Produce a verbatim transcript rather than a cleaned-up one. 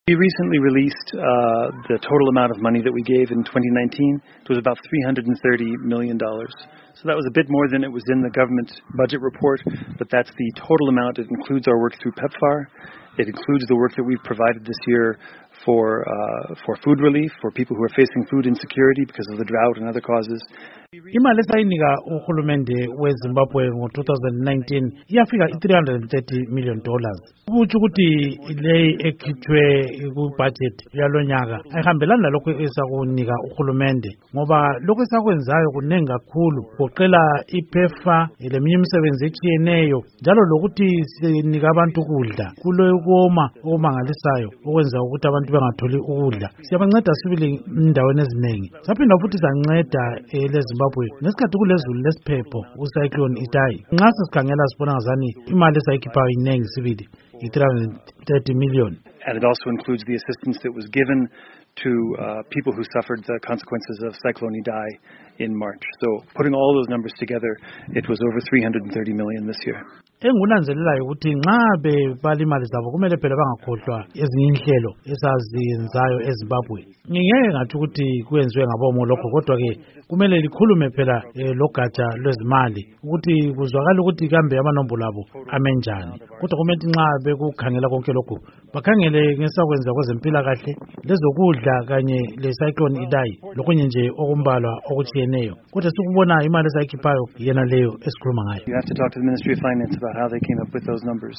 We recently released uh, the total amount of money that we gave in twenty nineteen. It was about three hundred thirty million dollars. So that was a bit more than it was in the government budget report, but that's the total amount. It includes our work through PEPFAR. It includes the work that we've provided this year for uh, for food relief, for people who are facing food insecurity because of the drought and other causes. Imali esayinika uhulumende weZimbabwe ngo two thousand nineteen iyafika three hundred thirty million dollars. Kuthi ukuthi le ekhithwe ku-budget yalonyaka ayihambelani lalokho esakunika uhulumende ngoba lokho esakwenzayo kunengi kakhulu kuqela iPEPFAR leminye imisebenzi etshiyeneyo njalo lokuthi sinika abantu ukudla kulokoma okumangalisayo okwenza ukuthi abantu bengatholi ukudla. Siyabanceda sibili indaweni eziningi. Saphinda futhi sanceda leZimbabwe nesikhathi kulezulu lesiphepho ucyclone Idai. Nxa sesikhangela sibona ngazani imali esayikhipha inengi sibili three hundred thirty million. And it also includes the assistance that was given to uh, people who suffered the consequences of Cyclone Idai in March. So putting all those numbers together, it was over three hundred thirty million this year. Engunanzelelayo ukuthi nxa bebala imali zabo kumele phela bangakhohlwa ezinye inhlelo esaziyenzayo eZimbabwe. Ngingeke ngathi ukuthi kuyenziwe ngabomo lokho kodwa ke kumele likhulume phela logatsha lwezimali ukuthi kuzwakala ukuthi kambe amanombolo abo amenjani. Kodwa kumele nxa bekukhangela konke lokho bakhangele ngesakwenza kwezempilakahle lezokudla kanye lecyclone Idai lokunye nje okumbalwa okutshiyeneyo. Kodwa sikubona imali esayikhiphayo yena leyo esikhuluma ngayo. You have to talk to the Ministry of Finance about how they came up with those numbers.